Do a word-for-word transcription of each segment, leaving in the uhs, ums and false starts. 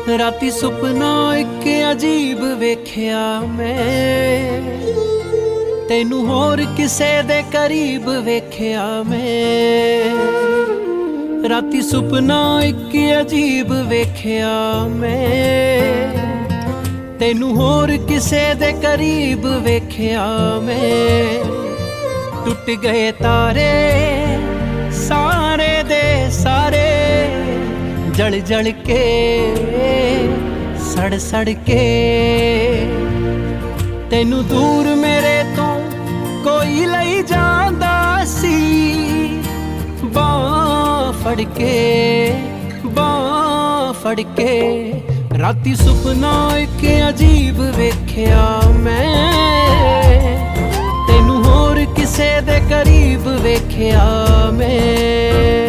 राती सुपना एक अजीब वेख्या मैं, तेनू होर किसे दे करीब वेख्या मैं। राती सुपना एक अजीब वेख्या मैं, तेनू होर किसे दे करीब वेख्या मैं। टुट गए तारे सारे दे सारे, जल जल के सड़ सड़ के। तेनू दूर मेरे तो कोई लई जांदा सी, बां फड़ के बां फड़ के। राती सुपना एक अजीब वेख्या मैं, तेनू होर किसे दे करीब वेख्या मैं।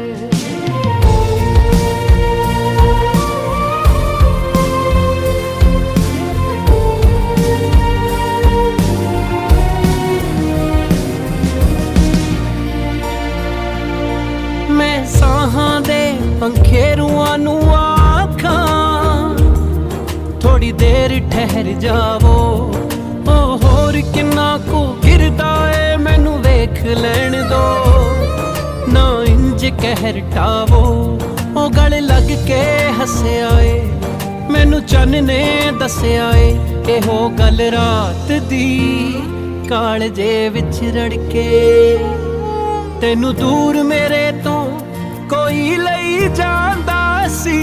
मैं साहां दे पंखेरुआं नू आखां, थोड़ी देर ठहर जावो। ओ होर किन्ना को गिरदा ए मैनू वेख लैण दो, ना इंज कहर टावो। ओ गल लग के हस्या ए मैनू चन्न ने दस्या ए, एहो गल रात दी कालजे विच रड़के। तेनू दूर मेरे तो कोई लई जांदा सी,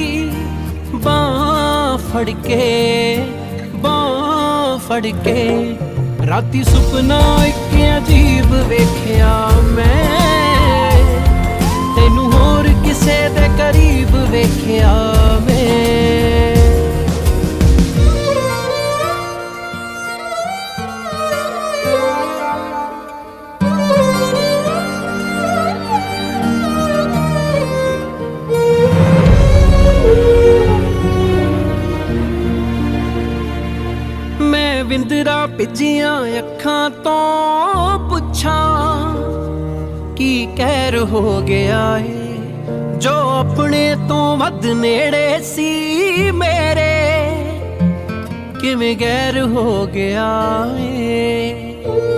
बां फड़ के बां फड़ के। राती सुपना एक अजीब वेख्या मैं, तेनू होर किसे दे करीब वेख्या मैं। विंदरा भिजियां अखां तो पुछां, की कहर हो गया है जो अपने तो वध नेड़े सी मेरे, किवें गैर हो गया है।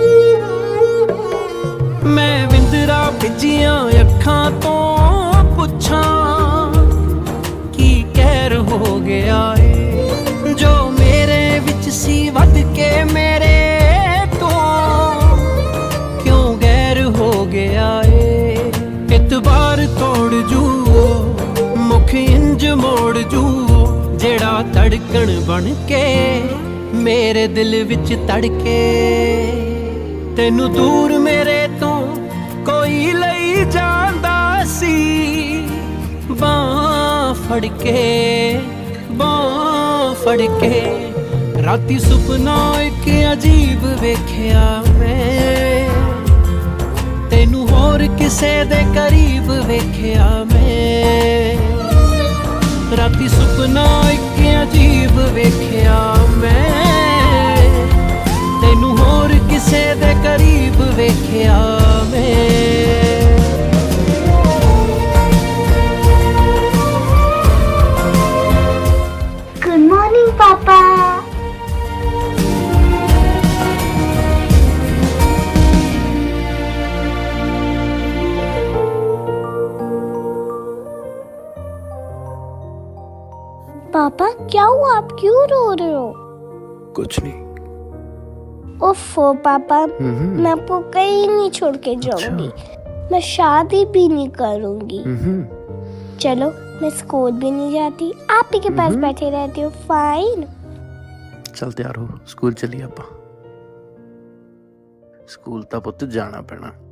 मैं विंदरा भिजियां अखां तो पुछां, की कहर हो गया है जो मेरे विच सी वध के मेरे तो, क्यों गैर हो गया है। इतबार तोड़ जू मुख इंज मोड़ जू, जेड़ा धड़कन बन के मेरे दिल विच तड़के। तेनू दूर मेरे तो कोई लई जांदा सी, बां फड़ के बां फड़ के। राती सुपना एक अजीब वेख्या मैं, तेनू होर किसे दे करीब वेख्या मैं। राती सुपना एक अजीब वेख्या मैं, तेनू होर किसे दे करीब वेख्या मैं। गुड मॉर्निंग पापा। पापा क्या हुआ, आप क्यों रो रहे हो? कुछ नहीं। ओफो पापा, मैं आपको कहीं नहीं छोड़ के जाऊंगी। अच्छा। मैं शादी भी नहीं करूंगी। चलो मैं स्कूल भी नहीं जाती, आप ही के पास बैठे रहती हूँ। फाइन। चल तैयार हो, स्कूल चलिए। आप स्कूल तो पुत्त जाना पैना।